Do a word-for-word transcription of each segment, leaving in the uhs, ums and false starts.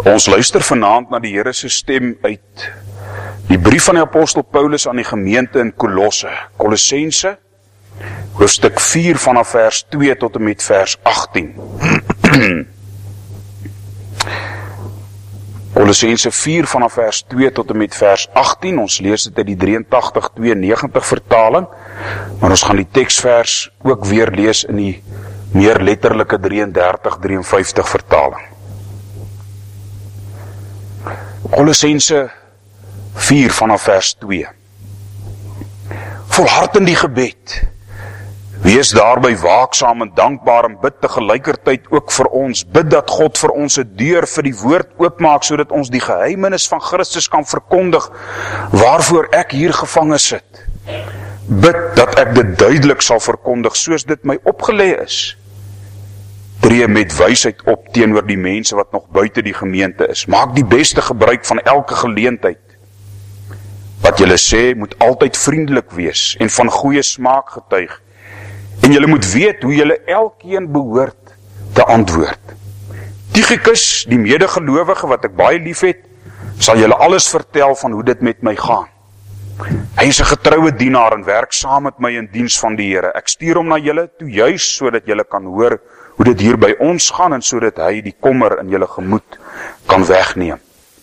Ons luister vanaand na die Here se stem uit die brief van die apostel Paulus aan die gemeente in Kolosse, Kolossense, hoofstuk vier vanaf vers twee tot en met vers agttien. Kolossense vier vanaf vers twee tot en met vers agttien, ons lees dit uit die drieëntagtig tweeënnegentig vertaling, maar ons gaan die teksvers ook weer lees in die meer letterlike drieëndertig drieënvyftig vertaling. Kolossense vier vanaf vers twee. Volhard in die gebed, wees daarby waaksaam en dankbaar en bid tegelijkertyd ook vir ons, bid dat God vir ons 'n deur vir die woord oopmaak, sodat ons die geheimenis van Christus kan verkondig, waarvoor ek hier gevange sit. Bid dat ek dit duidelik sal verkondig, soos dit my opgelê is. Tree met wysheid op teenoor die mense wat nog buite die gemeente is. Maak die beste gebruik van elke geleentheid. Wat julle sê, moet altyd vriendelik wees en van goeie smaak getuig. En julle moet weet hoe julle elkeen behoort te antwoord. Tychicus, die medegelowige wat ek baie lief het, sal julle alles vertel van hoe dit met my gaan. Hy is 'n getroue dienaar en werk saam met my in diens van die Here. Ek stuur hom na julle toe juis sodat julle kan hoor hoe dit hier by ons gaan en sodat hy die kommer in julle gemoed kan wegneem.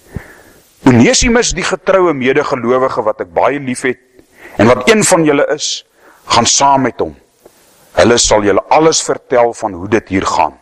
Onesimus, die getroue medegelowige wat ek baie lief het en wat een van julle is, gaan saam met hom. Hulle sal julle alles vertel van hoe dit hier gaan.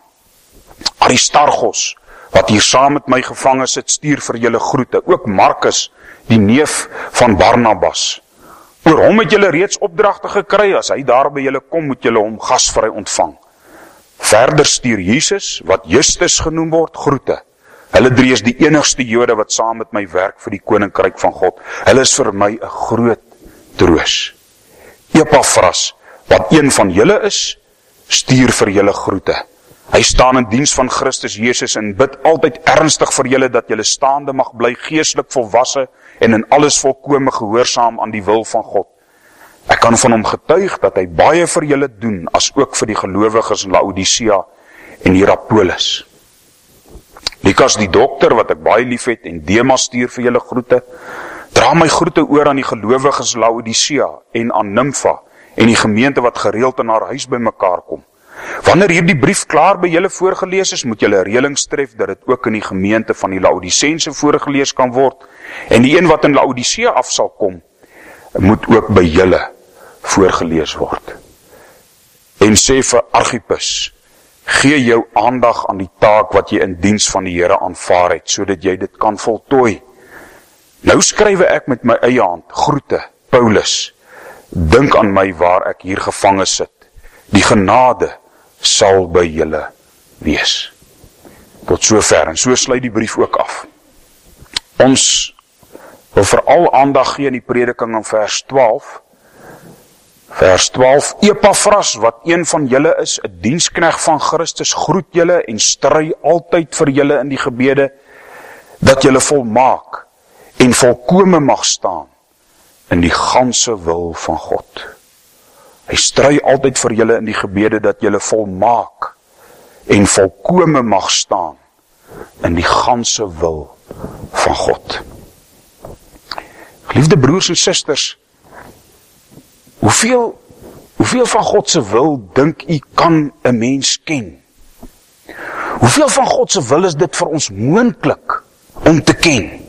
Aristarchos, wat hier saam met my gevange sit, stuur vir julle groete. Ook Markus, die neef van Barnabas. Oor hom het julle reeds opdragte gekry. As hy daar by julle kom, moet julle hom gasvry ontvang. Verder stuur Jesus, wat Justus genoem word, groete. Hulle drie is die enigste Jode wat saam met my werk vir die koninkryk van God. Hulle is vir my 'n groot troos. Epaphras, wat een van julle is, stuur vir julle groete. Hy staan in diens van Christus Jesus en bid altyd ernstig vir julle dat julle staande mag bly, geestelik volwasse en in alles volkome gehoorsaam aan die wil van God. Ek kan van hom getuig dat hy baie vir julle doen, as ook vir die gelowiges in Laodicea en Hierapolis. Lukas, die dokter wat ek baie lief het, en Demas stuur vir julle groete. Dra my groete oor aan die gelowiges in Laodicea en aan Nympha en die gemeente wat gereeld in haar huis by mekaar kom. Wanneer hierdie brief klaar by julle voorgelees is, moet julle reëlings tref dat dit ook in die gemeente van die Laodicense voorgelees kan word, en die een wat in Laodicea af sal kom, moet ook by julle voorgelees word. En sê vir Archippus, gee jou aandag aan die taak wat jy in diens van die Here aanvaar het, sodat jy dit kan voltooi. Nou skrywe ek met my eie hand, groete, Paulus, dink aan my waar ek hier gevange sit. Die genade sal by julle wees. Tot sover, en so sluit die brief ook af. Ons wil veral aandag gee in die prediking in vers twaalf. Vers twaalf, Epaphras, wat een van julle is, 'n diensknegt van Christus, groet julle en stry altyd vir julle in die gebede, dat julle volmaak en volkome mag staan in die ganse wil van God. Hy stry altyd vir julle in die gebede, dat julle volmaak en volkome mag staan in die ganse wil van God. Geliefde broers en susters, Hoeveel, hoeveel van God se wil dink u kan 'n mens ken? Hoeveel van God se wil is dit vir ons moontlik om te ken?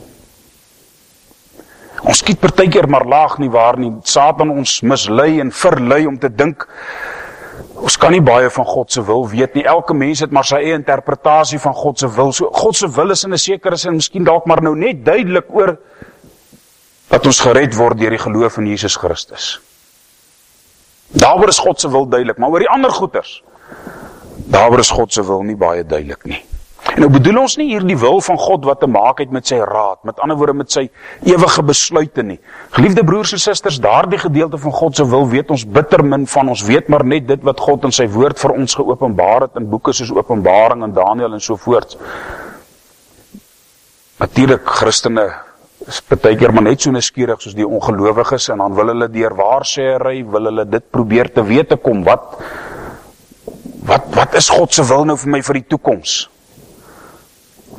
Ons skiet partykeer maar laag nie waar nie. Satan ons mislei en verlei om te dink, ons kan nie baie van God se wil weet nie. Elke mens het maar sy eie interpretasie van God se wil. So, God se wil is in 'n sekere sin miskien dalk maar nou net duidelik oor dat ons gered word deur die geloof in Jesus Christus. Daaroor is God se wil duidelik, maar oor die ander goeters, daaroor is God se wil nie baie duidelik nie. En nou bedoel ons nie hier die wil van God wat te maak het met sy raad, met ander woorde met sy ewige besluite nie. Geliefde broers en susters, daardie gedeelte van God se wil weet ons bitter min van. Ons weet maar net dit wat God in sy woord vir ons geopenbaar het in boeke soos Openbaring en Daniël en so voort. Natuurlik, Christene is partykeer maar net so nuuskierig soos die ongelowiges, en dan wil hulle deur waarsêery, wil hulle dit probeer te weet te kom, wat wat wat is God se wil nou vir my vir die toekoms?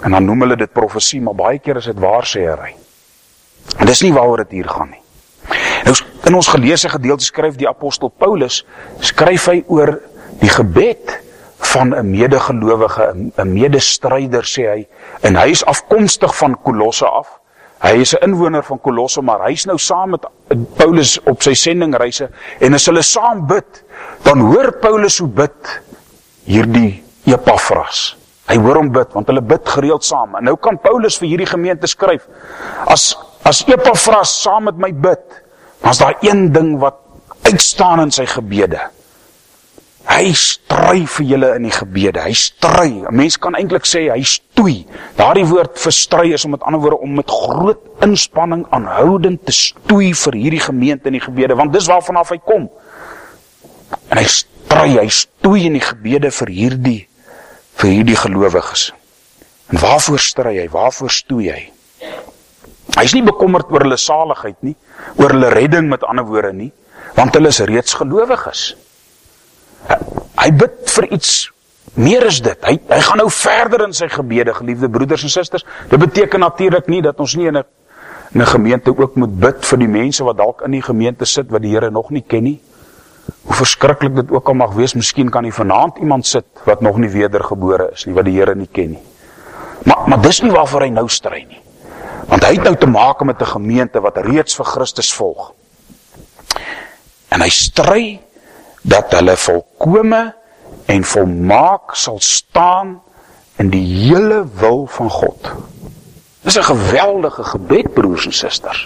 En dan noem hulle dit profesie, maar baie keer is dit waarsêery. En dis nie waaroor dit hier gaan nie. Nou, in ons geleesde gedeelte skryf die apostel Paulus, skryf hy oor die gebed van 'n medegelowige, 'n medestryder, sê hy, en hy is afkomstig van Kolosse af. Hy is 'n inwoner van Kolosse, maar hy is nou saam met Paulus op sy sendingreise, en as hulle saam bid, dan hoor Paulus hoe bid hierdie Epafras. Hy hoor hom bid, want hulle bid gereeld saam. En nou kan Paulus vir hierdie gemeente skryf, as, as Epafras saam met my bid, dan is daar een ding wat uitstaan in sy gebede. Hy stry vir julle in die gebede, hy stry. 'n Mens kan eintlik sê, hy stoei. Daardie woord vir stry is om met ander woorde, om met groot inspanning aanhoudend te stoei vir hierdie gemeente in die gebede, want dis waarvan af hy kom. En hy stry, hy stoei in die gebede vir hierdie, vir hierdie gelowiges. En waarvoor stry hy, waarvoor stoei hy? Hy is nie bekommerd oor hulle saligheid nie, oor hulle redding met ander woorde nie, want hulle is reeds gelowiges. Hy bid vir iets meer as dit. Hy, hy gaan nou verder in sy gebede, geliefde broeders en susters. Dit beteken natuurlik nie dat ons nie in 'n in 'n gemeente ook moet bid vir die mense wat dalk in die gemeente sit wat die Here nog nie ken nie. Hoe verskriklik dit ook al mag wees, miskien kan hier vanaand iemand sit wat nog nie wedergebore is nie, wat die Here nie ken nie. Maar maar dis nie waarvoor hy nou stry nie. Want hy het nou te maak met 'n gemeente wat reeds vir Christus volg. En hy stry dat hulle volkome en volmaak sal staan in die hele wil van God. Dis 'n geweldige gebed, broers en susters.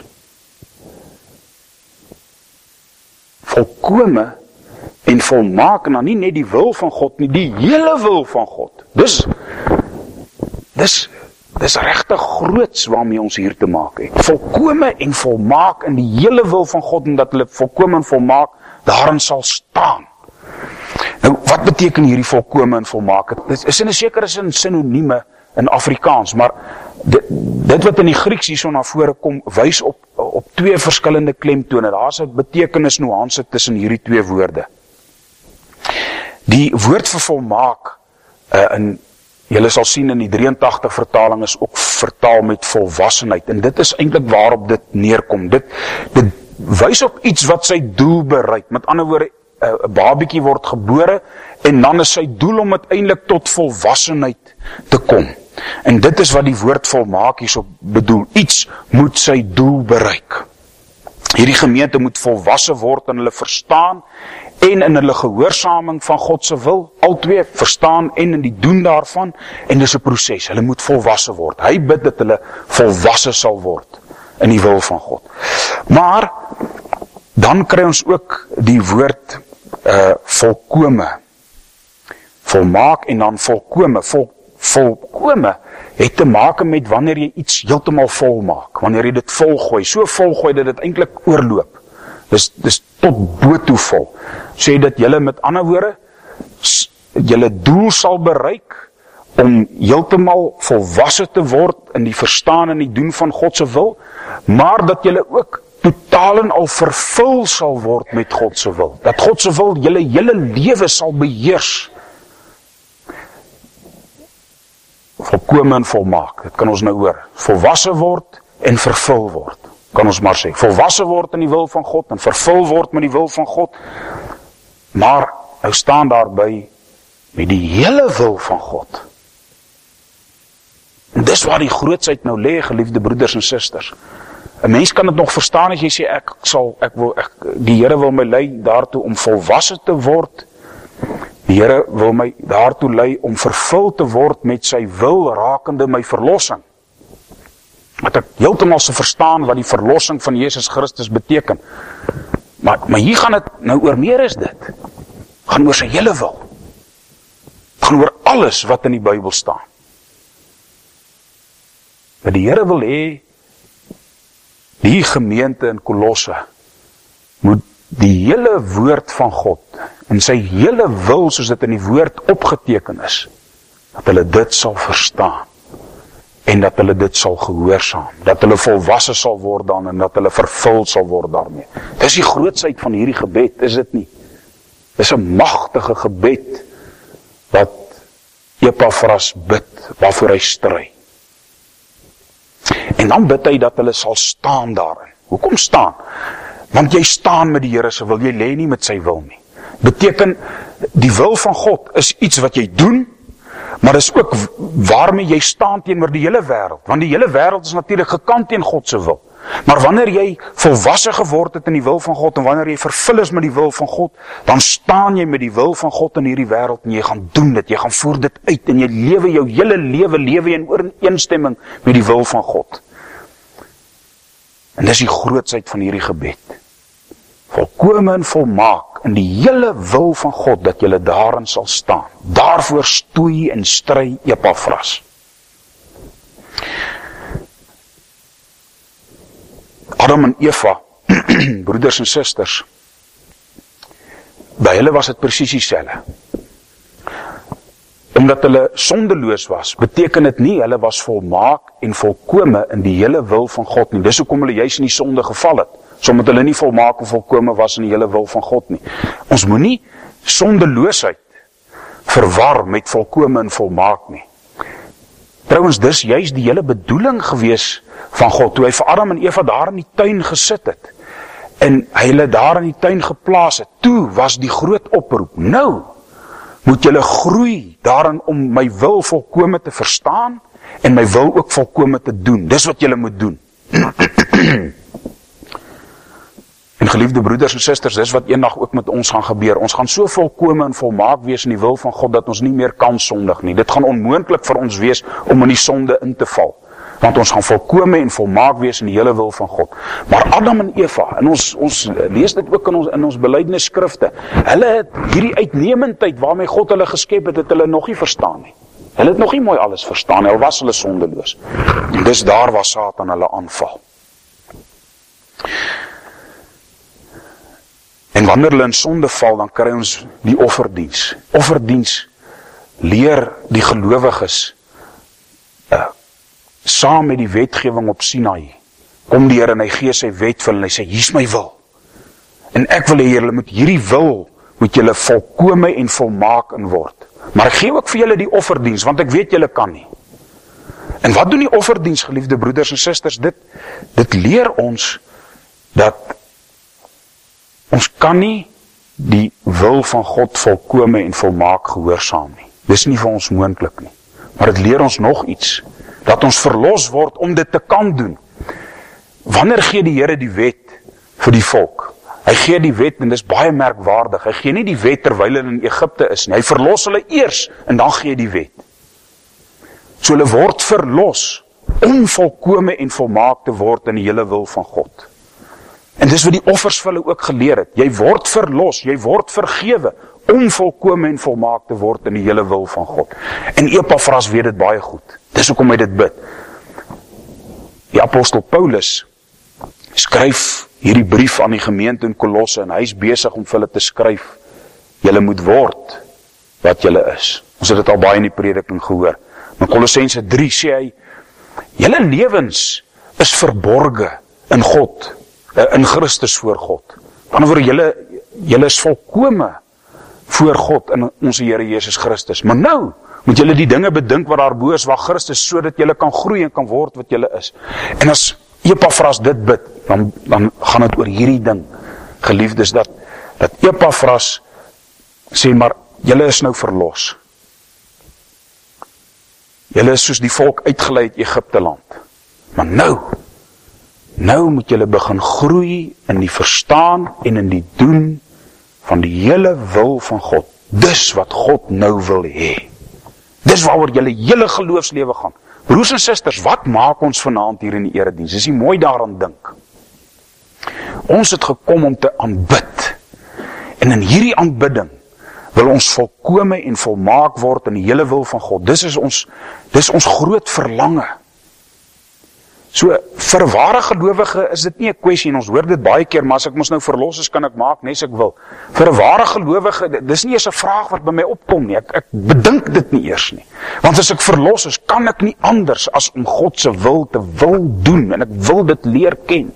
Volkome en volmaak, en dan nie net die wil van God nie, die hele wil van God. Dis, dis, dis regtig groots waarmee ons hier te maak het. Volkome en volmaak in die hele wil van God, en dat hulle volkome en volmaak daarin sal staan. Nou, wat beteken hierdie volkome en volmaak? Dit is in 'n sekere sin sinonieme in Afrikaans, maar dit, dit wat in die Grieks hierso na vore kom, wys op, op twee verskillende klemtone. Daar's 'n betekenis nuance tussen hierdie twee woorde. Die woord vir volmaak, uh, in, julle sal sien in die drieëntagtig vertaling, is ook vertaal met volwassenheid, en dit is eintlik waarop dit neerkom. Dit, dit wys op iets wat sy doel bereik. Met ander woorde, 'n babietjie word gebore, en dan is sy doel om uiteindelik tot volwassenheid te kom. En dit is wat die woord volmaak hierso bedoel. Iets moet sy doel bereik. Hierdie gemeente moet volwasse word in hulle verstaan en in hulle gehoorsaming van God se wil. Albei verstaan en in die doen daarvan, en dis 'n proses. Hulle moet volwasse word. Hy bid dat hulle volwasse sal word in die wil van God. Maar dan kry ons ook die woord uh, volkome, volmaak en dan volkome. Vol, volkome het te maak met wanneer jy iets heeltemal vol maak, wanneer jy dit volgooi, so volgooi dat dit eintlik oorloop. Dis, dis tot bo toe vol. Sê dat julle met ander woorde, julle doel sal bereik om heeltemal volwasse te word in die verstaan en die doen van God se wil, maar dat julle ook totaal en al vervul sal word met God se wil. Dat God se wil julle hele lewe sal beheers. Volkome en volmaak, dit kan ons nou hoor. Volwasse word en vervul word, kan ons maar sê. Volwasse word in die wil van God en vervul word met die wil van God. Maar nou staan daarby met die hele wil van God. En dis waar die grootsheid nou lê, geliefde broeders en susters. 'n Mens kan dit nog verstaan as jy sê ek sal ek wil ek die Here wil my lei daartoe om volwasse te word. Die Here wil my daartoe lei om vervul te word met sy wil rakende my verlossing. Dat ek heeltemal se verstaan wat die verlossing van Jesus Christus beteken. Maar maar hier gaan dit nou oor meer as dit. Gaan oor sy hele wil. Gaan oor alles wat in die Bybel staan. Dat die Here wil hê die gemeente in Kolosse moet die hele woord van God en sy hele wil soos dit in die woord opgeteken is, dat hulle dit sal verstaan en dat hulle dit sal gehoorsaam, dat hulle volwasse sal word dan en dat hulle vervul sal word daarmee. Dis die grootsheid van hierdie gebed, is dit nie? Dis 'n magtige gebed wat Epafras bid, waarvoor hy stry. En dan bid hy dat hulle sal staan daarin. Hoekom staan? Want jy staan met die Here se wil, jy lê nie met sy wil nie. Beteken, die wil van God is iets wat jy doen, maar dis ook waarmee jy staan teenoor die hele wêreld, want die hele wêreld is natuurlik gekant teen God se wil. Maar wanneer jy volwasse geword het in die wil van God, en wanneer jy vervul is met die wil van God, dan staan jy met die wil van God in hierdie wêreld, en jy gaan doen dit, jy gaan voer dit uit, en jy lewe jou hele lewe, lewe in ooreenstemming met die wil van God. En dis die grootsheid van hierdie gebed. Volkome en volmaak in die hele wil van God, dat julle daarin sal staan. Daarvoor stoei en stry Epafras. Adam en Eva, broeders en susters, by hulle was het presies dieselfde. Omdat hulle sondeloos was, beteken dit nie, hulle was volmaak en volkome in die hele wil van God nie. Dis hoekom hulle juis in die sonde geval het, sodat hulle nie volmaak of volkome was in die hele wil van God nie. Ons moenie sondeloosheid verwar met volkome en volmaak nie. Trouwens, dis juist die hele bedoeling gewees van God, toe hy vir Adam en Eva daar in die tuin gesit het, en hy hulle daar in die tuin geplaas het, toe was die groot oproep, nou moet julle groei daarin om my wil volkome te verstaan, en my wil ook volkome te doen, dis wat julle moet doen. En geliefde broeders en susters, dis wat eendag ook met ons gaan gebeur. Ons gaan so volkome en volmaak wees in die wil van God, dat ons nie meer kan sondig nie. Dit gaan onmoontlik vir ons wees om in die sonde in te val. Want ons gaan volkome en volmaak wees in die hele wil van God. Maar Adam en Eva, en ons, ons lees dit ook in ons, in ons belydenisskrifte, hulle het hierdie uitnemendheid waarmee God hulle geskep het, het hulle nog nie verstaan nie. Hulle het nog nie mooi alles verstaan nie, al was hulle sondeloos. En dis daar waar Satan hulle aanval. En wanneer hulle in sonde val, dan kry ons die offerdiens. Offerdiens leer die gelowiges uh, saam met die wetgewing op Sinai. Kom die Here en hy gee sy wet vir hulle en hy sê, hier's my wil. En ek wil hê julle moet hierdie wil, moet julle volkome en volmaak in word. Maar ek gee ook vir julle die offerdiens, want ek weet julle kan nie. En wat doen die offerdiens, geliefde broeders en susters? Dit, dit leer ons dat ons kan nie die wil van God volkome en volmaak gehoorsaam nie. Dis nie vir ons moontlik nie. Maar dit leer ons nog iets, dat ons verlos word om dit te kan doen. Wanneer gee die Here die wet vir die volk? Hy gee die wet, en dis baie merkwaardig, hy gee nie die wet terwyl hulle in Egipte is nie, hy verlos hulle eers, en dan gee die wet. So hulle word verlos, om volkome en volmaak te word in die hele wil van God. En dis wat die offers vir hulle ook geleer het, jy word verlos, jy word vergewe, om volkome en volmaak te word in die hele wil van God. En Epafras weet dit baie goed, dis hoekom hy dit bid. Die apostel Paulus skryf hierdie brief aan die gemeente in Kolosse, en hy is besig om vir hulle te skryf, julle moet word wat julle is. Ons het dit al baie in die prediking gehoor. In Kolossense drie sê hy, julle lewens is verborge in God, in Christus voor God. Dan word julle, julle is volkome voor God in ons Here Jesus Christus. Maar nou moet julle die dinge bedink wat daarbo is, waar Christus, sodat julle kan groei en kan word wat julle is. En as Epafras dit bid, dan, dan gaan het oor hierdie ding, geliefdes, dat, dat Epafras sê, maar julle is nou verlos. Julle is soos die volk uitgelei uit Egipte land. Maar nou, nou moet julle begin groei in die verstaan en in die doen van die hele wil van God. Dis wat God nou wil hê. Dis waaroor julle hele geloofslewe gaan. Broers en susters, wat maak ons vanaand hier in die erediens? As jy mooi daaraan dink. Ons het gekom om te aanbid. En in hierdie aanbidding wil ons volkome en volmaak word in die hele wil van God. Dis is ons, dis ons groot verlange. So, vir ware gelowige is dit nie 'n kwessie, en ons hoor dit baie keer, maar as ek mos nou verlos is, kan ek maak nes ek wil. Vir 'n ware gelowige, dis nie eens 'n vraag wat by my opkom nie, ek, ek bedink dit nie eers nie. Want as ek verlos is, kan ek nie anders as om God se wil te wil doen, en ek wil dit leer ken.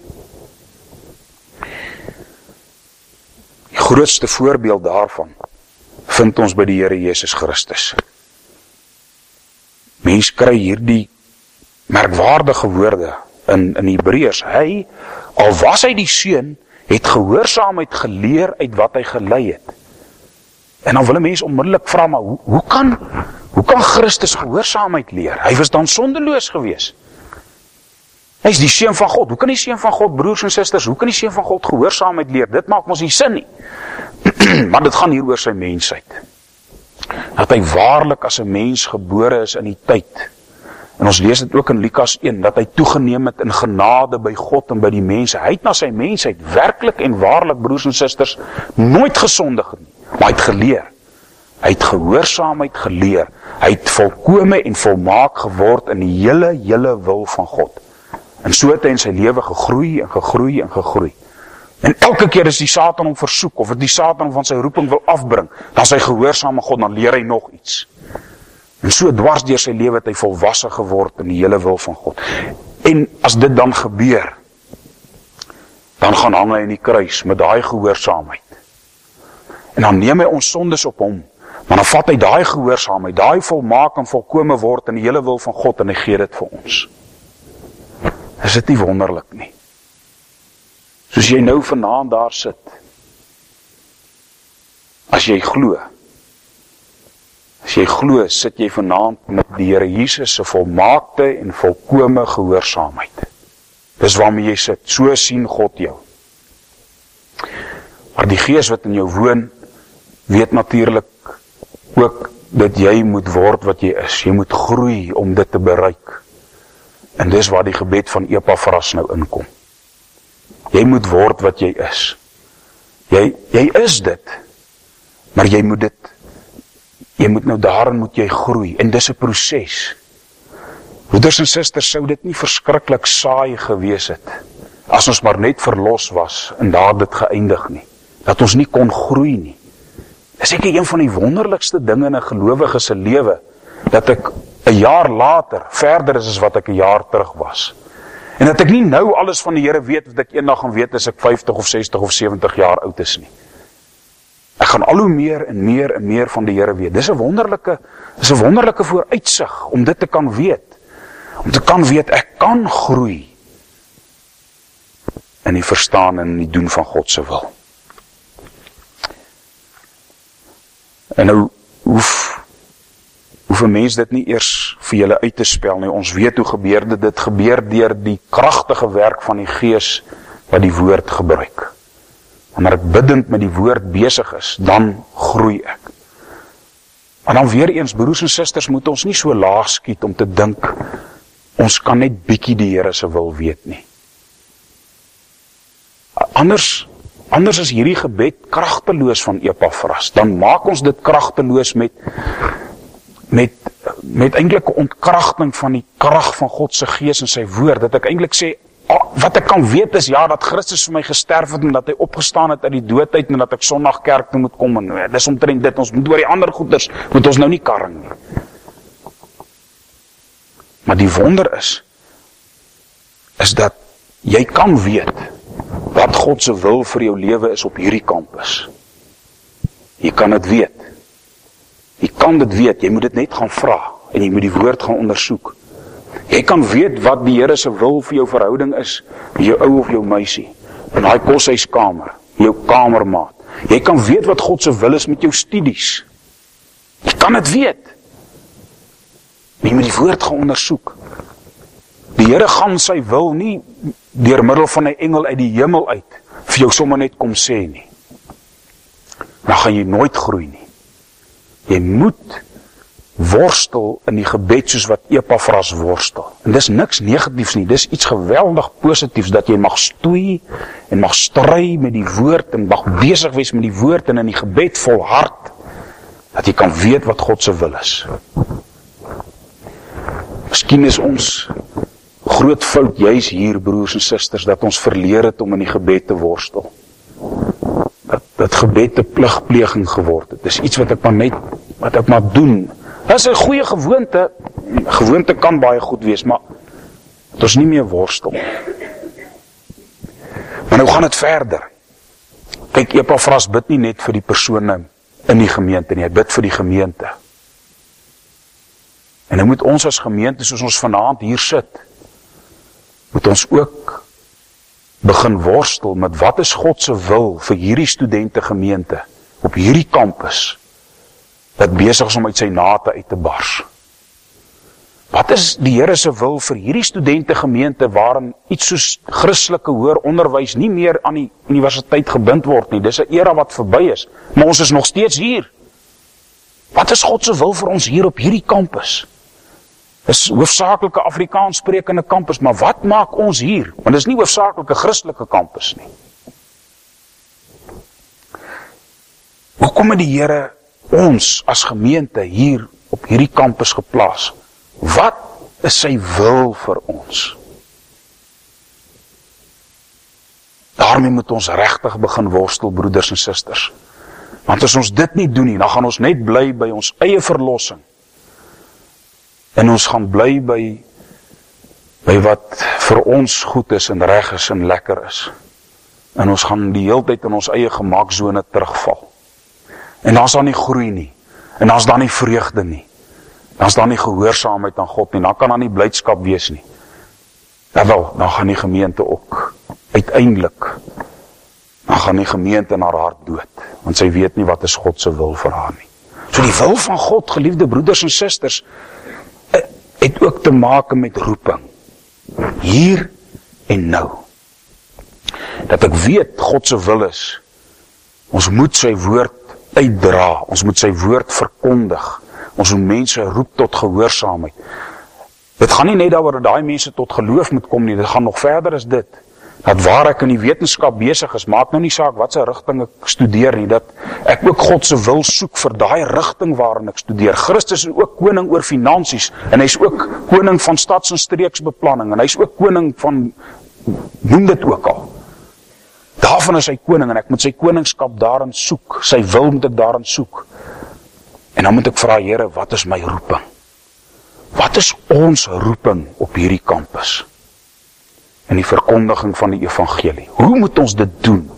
Die grootste voorbeeld daarvan vind ons by die Here Jesus Christus. Mens kry hierdie merkwaardige woorde in, in Hebreërs. Hy, al was hy die seun, het gehoorsaamheid geleer uit wat hy gelei het. En dan wil 'n mens onmiddellik vra, maar hoe, hoe kan, hoe kan Christus gehoorsaamheid leer? Hy was dan sondeloos gewees. Hy is die seun van God. Hoe kan die seun van God, broers en susters, hoe kan die seun van God gehoorsaamheid leer? Dit maak mos nie sin nie. Maar dit gaan hier oor sy mensheid. Dat hy waarlik as 'n mens gebore is in die tyd. En ons lees dit ook in Lukas een, dat hy toegeneem het in genade by God en by die mense. Hy het na sy mensheid werklik en waarlik, broers en susters, nooit gesondig nie, maar hy het geleer. Hy het gehoorsaamheid geleer. Hy het volkome en volmaak geword in die hele, hele wil van God. En so het hy in sy lewe gegroei en gegroei en gegroei. En elke keer as die Satan hom versoek, of die Satan hom van sy roeping wil afbring, dan is hy gehoorsaam aan God, dan leer hy nog iets. En so dwars deur sy lewe het hy volwasse geword in die hele wil van God. En as dit dan gebeur, dan gaan hang hy in die kruis met daai gehoorsaamheid. En dan neem hy ons sondes op hom, maar dan vat hy daai gehoorsaamheid, daai volmaak en volkome word in die hele wil van God en hy gee dit vir ons. Is dit nie wonderlik nie? Soos jy nou vanaand daar sit, as jy glo, as jy glo, sit jy vanaand met die Here Jesus se volmaakte en volkome gehoorsaamheid. Dis waarmee jy sit, so sien God jou. Maar die Gees wat in jou woon, weet natuurlik ook dat jy moet word wat jy is. Jy moet groei om dit te bereik. En dis waar die gebed van Epafras nou inkom. Jy moet word wat jy is. Jy, jy is dit, maar jy moet dit, jy moet nou daarin moet jy groei, en dis 'n proses. Broeders en susters, sou dit nie verskriklik saai gewees het, as ons maar net verlos was, en daar dit geëindig nie, dat ons nie kon groei nie. Dis ek een van die wonderlikste dinge in 'n gelowige se lewe, dat ek 'n jaar later, verder is as wat ek 'n jaar terug was. En dat ek nie nou alles van die Here weet, wat ek eendag gaan weet as ek vyftig of sestig of sewentig jaar oud is nie. Ek gaan al hoe meer en meer en meer van die Here weet. Dis 'n wonderlike, dis 'n wonderlike vooruitsig om dit te kan weet. Om te kan weet, ek kan groei in die verstaan en in die doen van God se wil. En nou hoef hoef 'n mens dit nie eers vir julle uit te spel nie. Ons weet hoe gebeur dit. Dit gebeur deur die kragtige werk van die Gees wat die woord gebruik. Wanneer ek bidend met die woord besig is, dan groei ek. Maar dan weer eens, broers en susters, moet ons nie so laag skiet om te dink, ons kan net bietjie die Here se wil weet nie. Anders, anders is hierdie gebed kragteloos van Epafras. Dan maak ons dit kragteloos met met met eintlik 'n ontkragting van die krag van God se Gees en sy woord, dat ek eintlik sê, wat ek kan weet is, ja, dat Christus vir my gesterf het, en dat hy opgestaan het uit die doodheid, en dat ek Sondag kerk toe moet kom, en ja, dis omtrent dit, ons moet oor die ander goeders, moet ons nou nie karring nie. Maar die wonder is, is dat jy kan weet, wat God se wil vir jou lewe is op hierdie kampus. Jy kan dit weet. Jy kan dit weet, jy moet dit net gaan vra, en jy moet die woord gaan ondersoek. Jy kan weet wat die Here se wil vir jou verhouding is, met jou ou of jou meisie, in daai koshuiskamer, jou kamermaat. Jy kan weet wat God se wil is met jou studies. Jy kan dit weet. Maar jy moet die woord gaan ondersoek. Die Here gaan sy wil nie deur middel van 'n engel uit die hemel uit vir jou sommer net kom sê nie. Dan gaan jy nooit groei nie. Jy moet worstel in die gebed soos wat Epafras worstel. En dis niks negatiefs nie, dis iets geweldig positiefs, dat jy mag stoei en mag stry met die woord en mag besig wees met die woord en in die gebed volhard, dat jy kan weet wat God se wil is. Miskien is ons groot fout juis hier, broers en susters, dat ons verleer het om in die gebed te worstel. Dat, dat gebed 'n pligpleging geword het. Dis iets wat ek maar net, wat ek maar doen. Dit is 'n goeie gewoonte. Gewoonte kan baie goed wees, maar dit is nie meer worstel. Maar nou gaan dit verder. Kyk, Epafras bid nie net vir die persone in die gemeente nie, hy bid vir die gemeente. En dan moet ons as gemeente, soos ons vanaand hier sit, moet ons ook begin worstel met wat is God se wil vir hierdie studente gemeente, op hierdie kampus, wat besig is om uit sy nate uit te bars. Wat is die Here se wil vir hierdie studente gemeente waarin iets soos Christelike hoër onderwys nie meer aan die universiteit gebind word nie? Dis 'n era wat verby is, maar ons is nog steeds hier. Wat is God se wil vir ons hier op hierdie kampus? Dis hoofsaaklike Afrikaans sprekende kampus, maar wat maak ons hier? Want dis nie hoofsaaklike Christelike kampus nie. Hoekom het die Here ons as gemeente hier op hierdie kampus geplaas? Wat is sy wil vir ons? Daarmee moet ons regtig begin worstel, broeders en susters. Want as ons dit nie doen nie, dan gaan ons net bly by ons eie verlossing. En ons gaan bly by, by wat vir ons goed is en reg is en lekker is. En ons gaan die hele tyd in ons eie gemaakzone terugval. En dan is daar nie groei nie. En dan is daar nie vreugde nie. Dan is daar nie gehoorsaamheid aan God nie. Dan kan daar nie blydskap wees nie. Ja wel, dan gaan die gemeente ook uiteindelik, dan gaan die gemeente in haar hart dood. Want sy weet nie wat is God se wil vir haar nie. So die wil van God, geliefde broeders en susters, het ook te maak met roeping. Hier en nou. Dat ek weet God se wil is, ons moet sy woord uitdra, ons moet sy woord verkondig, ons moet mense roep tot gehoorsaamheid. Dit gaan nie net daaroor dat daai mense tot geloof moet kom nie, dit gaan nog verder as dit. Dat waar ek in die wetenskap besig is, maak nou nie saak wat se rigting ek studeer nie, dat ek ook God se wil soek vir daai rigting waarin ek studeer. Christus is ook koning oor finansies, en hy is ook koning van stads- en streeksbeplanning, en hy is ook koning van, noem dit ook al. Daarvan is hy koning, en ek moet sy koningskap daarin soek, sy wil moet ek daarin soek. En dan moet ek vra, Here, wat is my roeping? Wat is ons roeping op hierdie kampus? In die verkondiging van die evangelie. Hoe moet ons dit doen?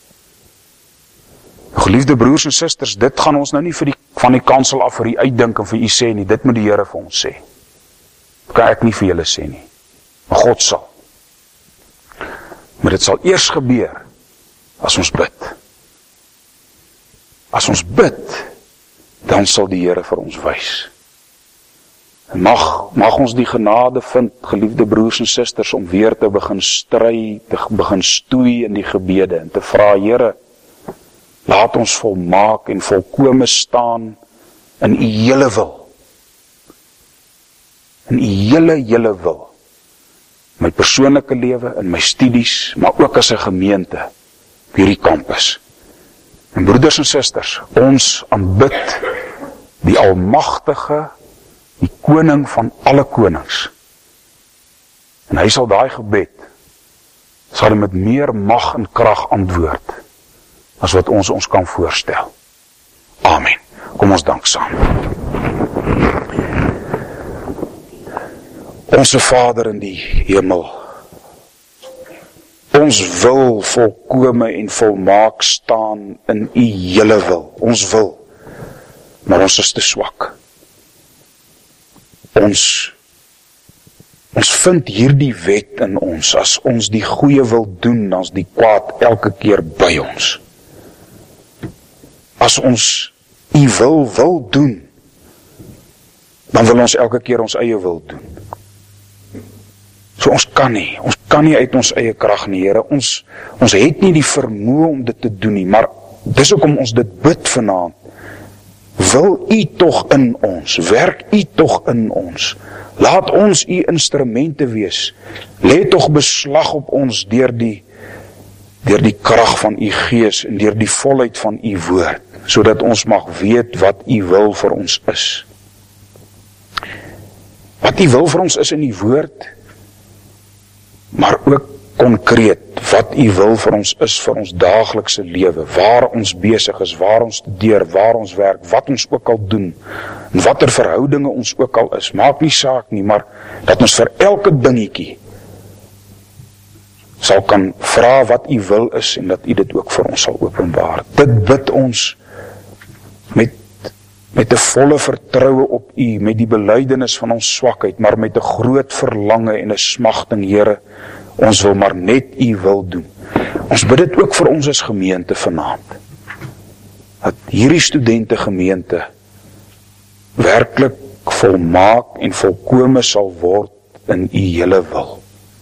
Geliefde broers en susters, dit gaan ons nou nie vir die, van die kansel af vir die uitdink en vir u sê nie, dit moet die Here vir ons sê. Dat kan ek nie vir julle sê nie, maar God sal. Maar dit sal eers gebeur, as ons bid. As ons bid, dan sal die Here vir ons wys. En mag, mag ons die genade vind, geliefde broers en susters, om weer te begin stry, te begin stoei in die gebede, en te vra, Here, laat ons volmaak en volkome staan in u hele wil. In u hele, hele wil. My persoonlike lewe, in my studies, maar ook as 'n gemeente, op hierdie kampus. En broeders en susters, ons aanbid die almagtige, die koning van alle konings. En hy sal daai gebed, sal hy met meer mag en krag antwoord, as wat ons ons kan voorstel. Amen. Kom ons dank saam. Onse Vader in die hemel, ons wil volkome en volmaak staan in u hele wil. Ons wil, maar ons is te swak. Ons, ons vind hierdie wet in ons, as ons die goeie wil doen, dan is die kwaad elke keer by ons. As ons u wil wil doen, dan wil ons elke keer ons eie wil doen. So ons kan nie, ons kan nie uit ons eie krag nie, Here, ons, ons het nie die vermoë om dit te doen nie, maar dis ook om ons dit bid vanaand. Wil u tog in ons, werk u tog in ons, laat ons u instrumente wees, lê tog beslag op ons deur die, deur die krag van u gees en deur die volheid van u woord, sodat ons mag weet wat u wil vir ons is. Wat u wil vir ons is in u woord, maar ook konkreet, wat u wil vir ons is vir ons daaglikse lewe, waar ons besig is, waar ons studeer, waar ons werk, wat ons ook al doen, en watter verhoudinge ons ook al is, maak nie saak nie, maar dat ons vir elke dingetjie sal kan vra wat u wil is, en dat u dit ook vir ons sal openbaar. Dit bid ons met, met 'n volle vertroue op U, met die belydenis van ons swakheid, maar met 'n groot verlange en 'n smagting, Here, ons wil maar net U wil doen. Ons bid dit ook vir ons as gemeente vanaand, dat hierdie studente gemeente werklik volmaak en volkome sal word in U hele wil.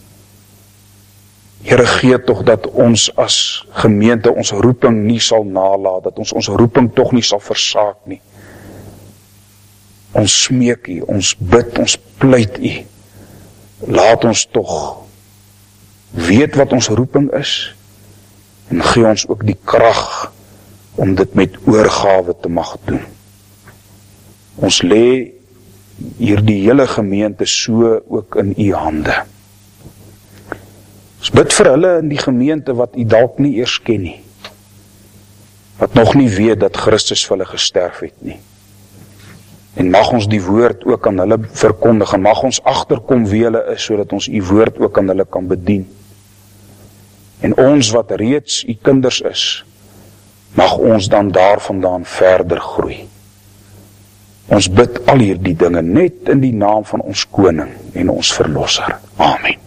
Here, gee tog dat ons as gemeente ons roeping nie sal nalat, dat ons ons roeping tog nie sal versaak nie. Ons smeek U, ons bid, ons pleit U. Laat ons tog weet wat ons roeping is en gee ons ook die krag om dit met oorgawe te mag doen. Ons lê hierdie hele gemeente so ook in U hande. Ons bid vir hulle in die gemeente wat U dalk nie eers ken nie, wat nog nie weet dat Christus vir hulle gesterf het nie. En mag ons die woord ook aan hulle verkondig, en mag ons agterkom wie hulle is, sodat ons U woord ook aan hulle kan bedien. En ons wat reeds U kinders is, mag ons dan daarvandaan verder groei. Ons bid al hierdie dinge net in die naam van ons koning en ons verlosser. Amen.